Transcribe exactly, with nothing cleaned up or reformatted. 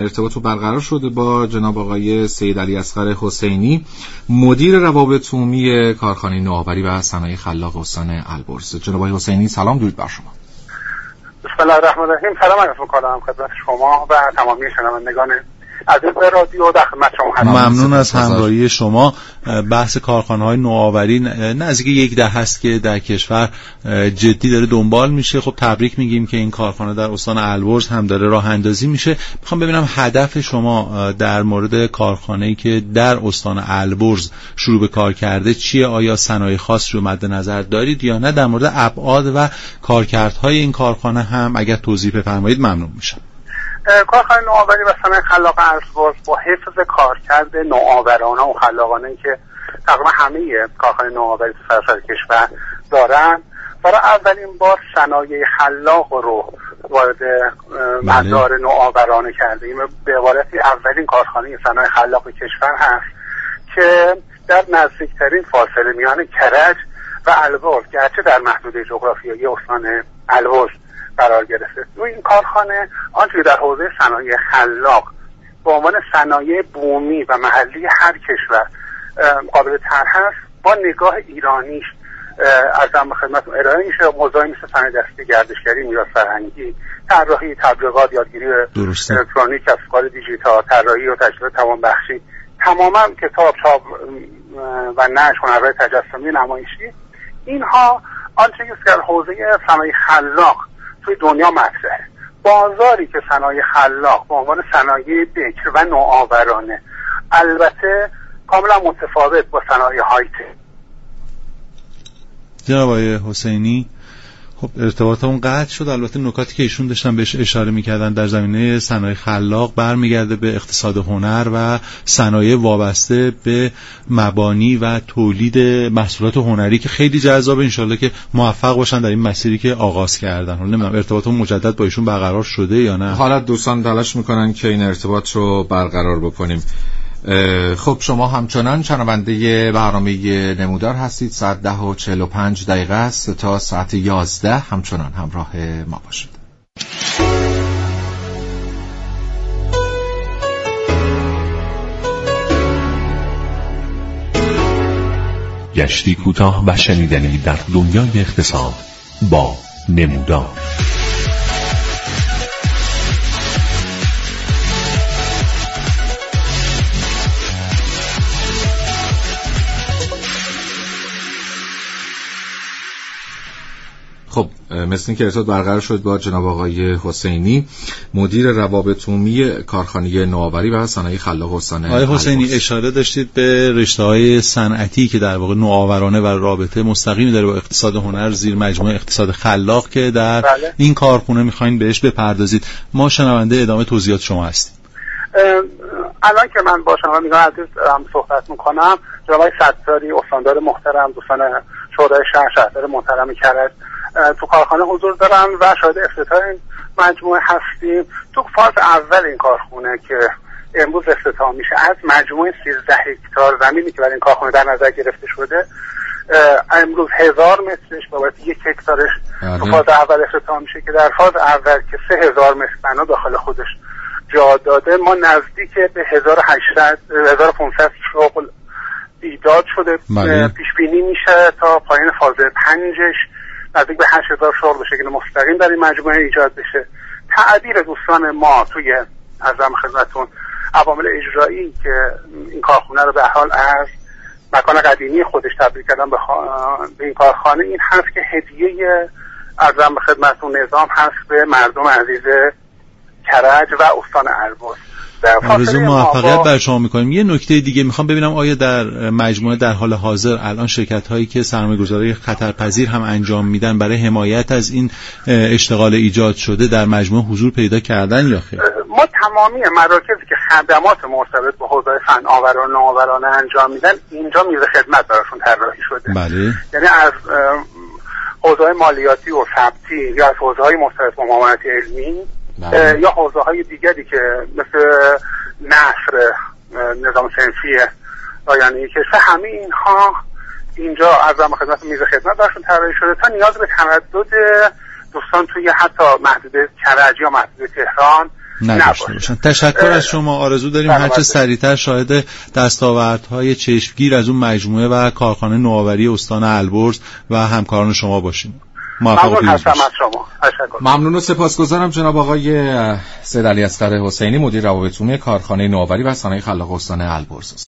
ارتباط برقرار شده با جناب آقای سید علی اصغر حسینی، مدیر روابط عمومی کارخانه نوآوری و صنایع خلاق استان البرز. جناب آقای حسینی سلام، درود بر شما. بسم الله الرحمن الرحیم. سلام عرض می‌کنم خدمت شما و تمامی شنوندگان عزیز رادیو در خدمت شما هستم. ممنون از همراهی شما. بحث کارخانه‌های نوآوری نزدیک یک دهه است که در کشور جدی داره دنبال میشه. خب تبریک میگیم که این کارخانه در استان البرز هم داره راه اندازی میشه. میخوام ببینم هدف شما در مورد کارخانه‌ای که در استان البرز شروع به کار کرده چیه؟ آیا صنایع خاص رو مد نظر دارید یا نه؟ در مورد ابعاد و کارکردهای این کارخانه هم اگر توضیح بفرمایید ممنون میشم. کارخانه نوآوری و صنایع خلاق البرز با حفظ کارکرد نوآورانه و خلاقانه که تقریبا همه کارخانه نوآوری تو سراسر کشور دارن، برای اولین بار صنایع خلاق رو وارد مدار نوآورانه کرده. این به عبارتی اولین کارخانه صنایع خلاق کشور هست که در نزدیکترین فاصله میان کرج و البرز، گرچه در محدوده جغرافیایی استان البرز قرار گرفته. و این کارخانه آنچه در حوزه صنایع خلاق به عنوان صنایع بومی و محلی هر کشور قابل طرح است، با نگاه ایرانیش ارزم به خدمتتون ارائه میشه. موضوعی مثل صنایع دستی، گردشگری، میراث فرهنگی، طراحی، تبلیغات، یادگیری الکترونیک، افکار دیجیتال، طراحی و تجهیزات توانبخشی، تماما کتاب، چاپ و نشر، هنرهای تجسمی، نمایشی، اینها آنچه که در حوزه صنایع خلاق توی دنیا مطرحه. بازاری که صنایع خلاق به عنوان صنایع بکر و نوآورانه، البته کاملا متفاوت با صنایع های تک. جناب آقای حسینی، خب ارتباطمون قطع شد. البته نکاتی که ایشون داشتن بهش اشاره میکردن در زمینه صنایع خلاق برمیگرده به اقتصاد هنر و صنایع وابسته به مبانی و تولید محصولات هنری که خیلی جذاب. انشالله که موفق باشن در این مسیری که آغاز کردن. حالا نمیدونم ارتباطمون مجدد با ایشون برقرار شده یا نه. حالا دوستان تلاش میکنن که این ارتباط رو برقرار بکنیم. خب شما همچنان شنونده برنامه نمودار هستید. ساعت ده و چهل و پنج دقیقه است تا ساعت یازده همچنان همراه ما باشید. گشتی کوتاه و شنیدنی در دنیای اقتصاد با نمودار. خب مثل این که ارتباط برقرار شد با جناب آقای حسینی، مدیر روابط عمومی کارخانه نوآوری و صنایع خلاق استان البرز. آقای حسینی اشاره داشتید به رشته‌های صنعتی که در واقع نوآورانه و رابطه مستقیمی داره با اقتصاد هنر زیر مجموعه اقتصاد خلاق که در بله. این کارخانه می‌خواید بهش بپردازید. ما شنونده ادامه توضیحات شما هستیم. الان که من با شما میگم عزیز صحبت می‌کنم، جناب آقای ستاری استاندار محترم، دوستان شورای شهر، شهردار محترم کرج تو کارخانه حضور دارن و شاهد افتتاح این مجموعه هستیم. تو فاز اول این کارخانه که امروز افتتاح میشه، از مجموعه سیزده هکتار زمینی که برای این کارخانه در نظر گرفته شده، امروز هزار مترش بابت یک هکتارش تو فاز اول افتتاح میشه که در فاز اول که سه هزار متر بنا داخل خودش جا داده، ما نزدیک به هزار و هشتصد هزار و پانصد شغل ایجاد شده. پیش بینی میشه تا پایان فاز پنجش نزدیک به هشت هزار شغل به شکل مستقیم در این مجموعه ایجاد بشه. تعبیر دوستان ما توی عرضم خدمتتون عوامل اجرایی که این کارخانه رو به حال از مکان قدیمی خودش تبدیل کردن به, خوا... به این کارخانه، این هست که هدیه عرضم خدمتتون نظام هست به مردم عزیز کرج و استان البرز. آرزو موفقیت بر شما میکنیم. یه نکته دیگه میخوام ببینم آیا در مجموعه در حال حاضر الان شرکت هایی که سرمایه‌گذاری خطرپذیر هم انجام میدن برای حمایت از این اشتغال ایجاد شده در مجموعه حضور پیدا کردن یا خیر؟ ما تمامی مراکزی که خدمات مرتبط با حوزه فناورانه و نوآورانه انجام میدن اینجا میز خدمت براشون طراحی شده. بله. یعنی از حوزه مالیاتی و ثبتی یا از حوزه های مرتبط با معاونت علمی بله. یا حوزه های دیگری که مثل نثر، نظام صنفی رایانه‌ای کشور، همه اینها اینجا عرضم خدمت میز خدمت براشون طراحی شده تا نیاز به تردد دوستان توی حتی محدوده کرج یا محدوده تهران نداشته باشن. تشکر از شما. آرزو داریم هرچه سریعتر شاهد دستاوردهای چشمگیر از اون مجموعه و کارخانه نوآوری استان البرز و همکاران شما باشیم. ممنون هستم از شما. تشکر. ممنون و سپاسگزارم جناب آقای سید علی اصغر حسینی، مدیر روابط عمومی کارخانه نوآوری و صنایع خلاق استان البرز.